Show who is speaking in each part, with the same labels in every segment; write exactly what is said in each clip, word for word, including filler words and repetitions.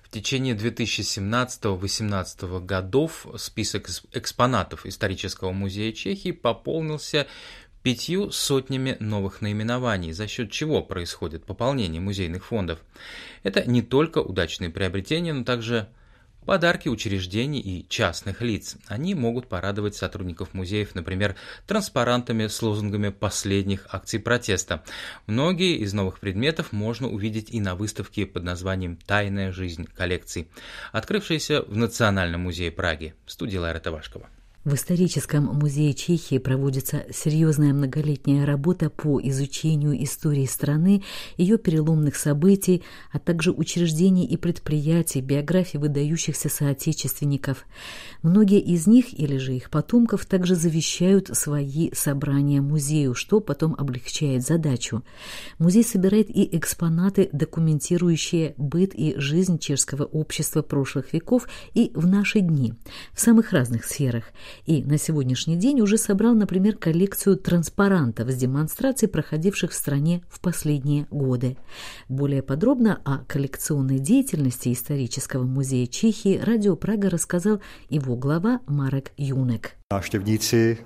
Speaker 1: В течение две тысячи семнадцатого — две тысячи восемнадцатого годов список экспонатов исторического музея Чехии пополнился пятью сотнями новых наименований, за счет чего происходит пополнение музейных фондов. Это не только удачные приобретения, но также подарки учреждений и частных лиц. Они могут порадовать сотрудников музеев, например, транспарантами с лозунгами последних акций протеста. Многие из новых предметов можно увидеть и на выставке под названием «Тайная жизнь коллекций», открывшейся в Национальном музее Праги. В студии Лайра Тавашкова.
Speaker 2: В историческом музее Чехии проводится серьезная многолетняя работа по изучению истории страны, ее переломных событий, а также учреждений и предприятий, биографий выдающихся соотечественников. Многие из них или же их потомков также завещают свои собрания музею, что потом облегчает задачу. Музей собирает и экспонаты, документирующие быт и жизнь чешского общества прошлых веков и в наши дни, в самых разных сферах. И на сегодняшний день уже собрал, например, коллекцию транспарантов с демонстраций, проходивших в стране в последние годы. Более подробно о коллекционной деятельности исторического музея Чехии Радио Прага рассказал его глава Marek Junek.
Speaker 3: Návštěvníci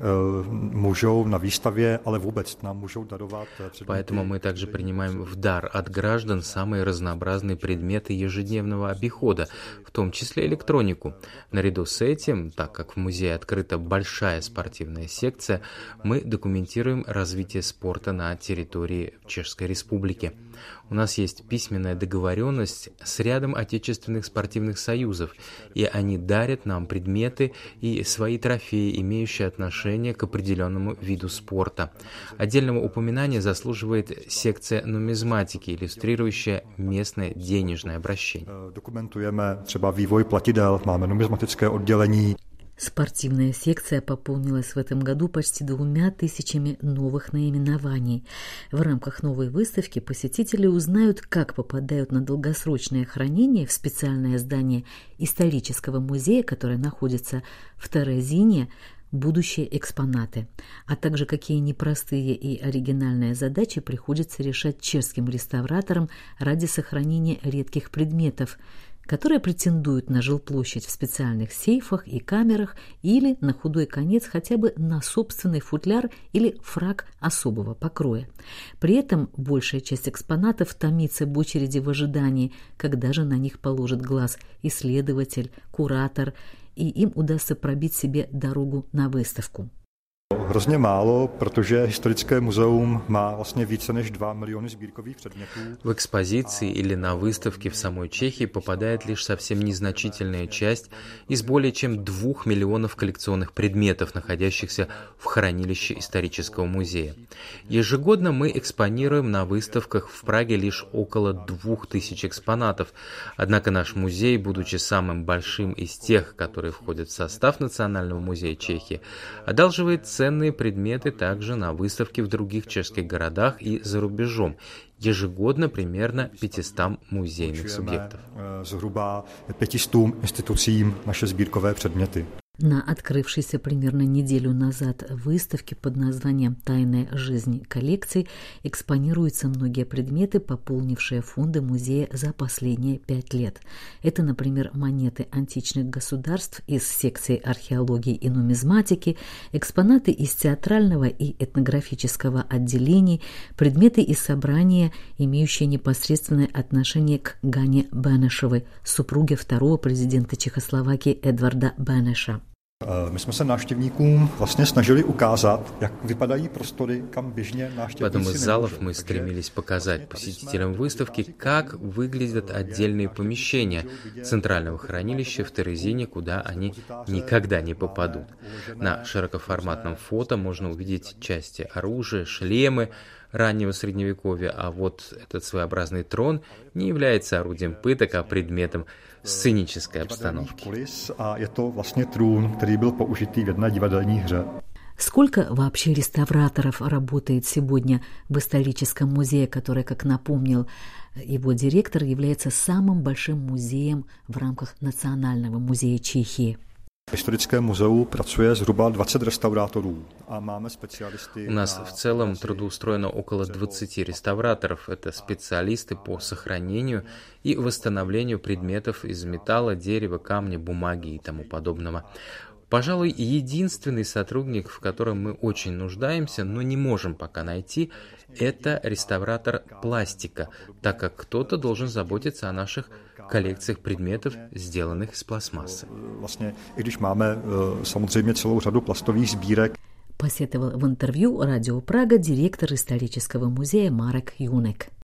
Speaker 3: můžou na výstavě, ale vůbec nám můžou darovat.
Speaker 1: Поэтому мы также принимаем в дар от граждан самые разнообразные предметы ежедневного обихода, в том числе электронику. Наряду с этим, так как в музее открыта большая спортивная секция, мы документируем развитие спорта на территории Чешской Республики. У нас есть письменная договоренность с рядом отечественных спортивных союзов, и они дарят нам предметы и свои трофеи, имеющие отношение к определенному виду спорта. Отдельного упоминания заслуживает секция нумизматики, иллюстрирующая местное денежное обращение.
Speaker 3: Документujeme třeba vývoj platidel, máme numizmatické oddělení.
Speaker 2: Спортивная секция пополнилась в этом году почти двумя тысячами новых наименований. В рамках новой выставки посетители узнают, как попадают на долгосрочное хранение в специальное здание исторического музея, которое находится в Терезине, будущие экспонаты, а также какие непростые и оригинальные задачи приходится решать чешским реставраторам ради сохранения редких предметов, которые претендуют на жилплощадь в специальных сейфах и камерах или, на худой конец, хотя бы на собственный футляр или фрак особого покроя. При этом большая часть экспонатов томится в очереди в ожидании, когда же на них положит глаз исследователь, куратор, и им удастся пробить себе дорогу на выставку.
Speaker 3: Hrozně málo, protože historické muzeum má vlastně více než два миллиона сбірковých předmětů.
Speaker 1: В экспозиции или на выставке в самой Чехии попадает лишь совсем незначительная часть из более чем двух миллионов коллекционных предметов, находящихся в хранилище исторического музея. Ежегодно мы экспонируем на выставках в Праге лишь около двух тысяч экспонатов, однако наш музей, будучи самым большим из тех, которые входят в состав Национального музея Чехии, одалживает ценные предметы также на выставке в других чешских городах и за рубежом. Ежегодно примерно пятистам музейных субъектов.
Speaker 3: Zhruba пятистам институциям наши сбірковые предметы.
Speaker 2: На открывшейся примерно неделю назад выставке под названием «Тайная жизнь коллекций» экспонируются многие предметы, пополнившие фонды музея за последние пять лет. Это, например, монеты античных государств из секции археологии и нумизматики, экспонаты из театрального и этнографического отделений, предметы из собрания, имеющие непосредственное отношение к Гане Бенешевой, супруге второго президента Чехословакии Эдварда Бенеша.
Speaker 3: My jsme se návštěvníkům vlastně snažili ukázat, jak vypadají prostory, kam běžně návštěvníci.
Speaker 1: В одном из залов мы стремились показать посетителям выставки, как выглядят отдельные помещения центрального хранилища в Терезине, куда они никогда не попадут. На широкоформатном фото можно увидеть части оружия, шлемы раннего средневековья, а вот этот своеобразный трон не является орудием пыток, а предметом сценической обстановки.
Speaker 3: А это vlastně trůn, který byl použitý v jedné divadelní hře.
Speaker 2: Сколько вообще реставраторов работает сегодня в историческом музее, который, как напомнил его директор, является самым большим музеем в рамках Национального музея Чехии?
Speaker 3: В историческом музее працует зруба двадцать реставраторов, а máme специалисты.
Speaker 1: У нас в целом трудоустроено около двадцати реставраторов. Это специалисты по сохранению и восстановлению предметов из металла, дерева, камня, бумаги и тому подобного. Пожалуй, единственный сотрудник, в котором мы очень нуждаемся, но не можем пока найти, это реставратор пластика, так как кто-то должен заботиться о наших коллекциях предметов, сделанных из пластмассы.
Speaker 3: Vlastně, i když máme samozřejmě celou řadu plastových sbírek,
Speaker 2: посетовал в интервью Радио Прага директор исторического музея Марек Юнек.